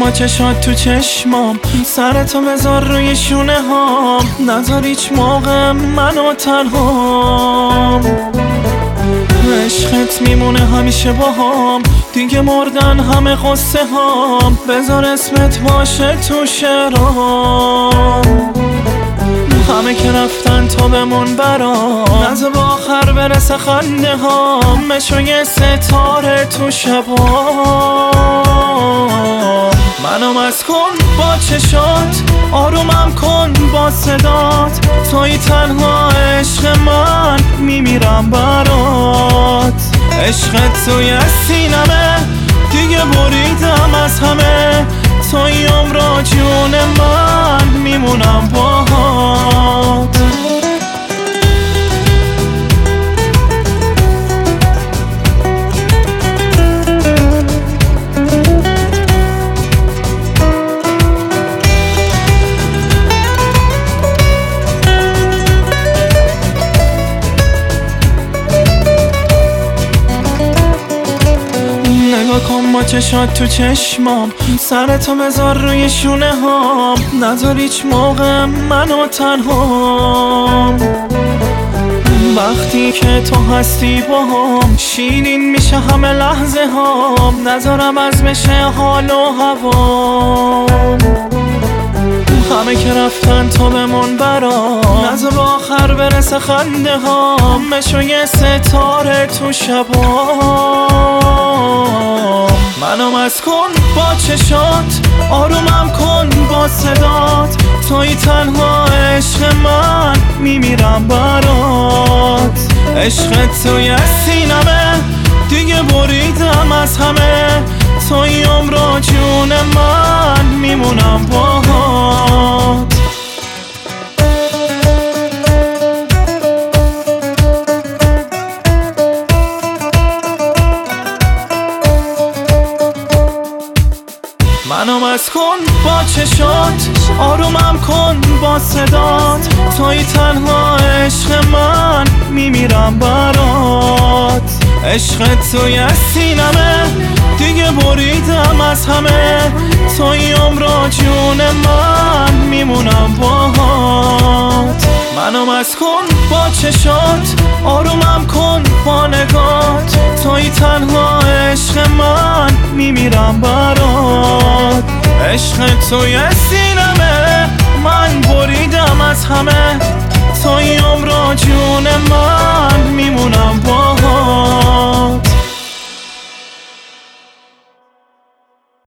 با چشات تو چشمام، سرتو بذار روی شونه هام، نذار هیچ موقع منو تنهام. عشقت میمونه همیشه باهام، دیگه مردن همه قصه هام، بذار اسمت باشه تو شعرام. همه که رفتن تو بمون برام، نذار با آخر برسه خنده هام، مشو یه ستاره تو شبام. منو مست کن با چشات، آرومم کن با صدات، توی تنها عشق من میمیرم برات. عشقت توی سینمه، دیگه بریدم از همه، توی عمر جون من میمونم باهات. نگاه کن با چشات تو چشمام، سرتو بذار روی شونه هام، نذار هیچ موقع منو تنهام. وقتی که تو هستی با هم، شیرین میشه همه لحظه هام، نذارم از بشه حال و هوام. همه که رفتن تو بمون برام، نذار با آخر برسه خنده هام، مشو یه ستاره تو شبام. منو مست کن با چشات، آرومم کن با صدات، توی تنها عشق من میمیرم برات. عشقت توی سینمه، دیگه بریدم از همه، توی عمر جون من میمونم باهات. منو مست کن با چشات، آرومم کن با صدات، توی تنها عشق من میمیرم برات. عشقت توی سینمه، دیگه بریدم از همه، توی عمر جون من میمونم باهات. منو مست کن با چشات، آرومم کن با نگات، توی تنها عشق من میمیرم برات. عشق توی سینمه، من بریدم از همه، توی عمر جون من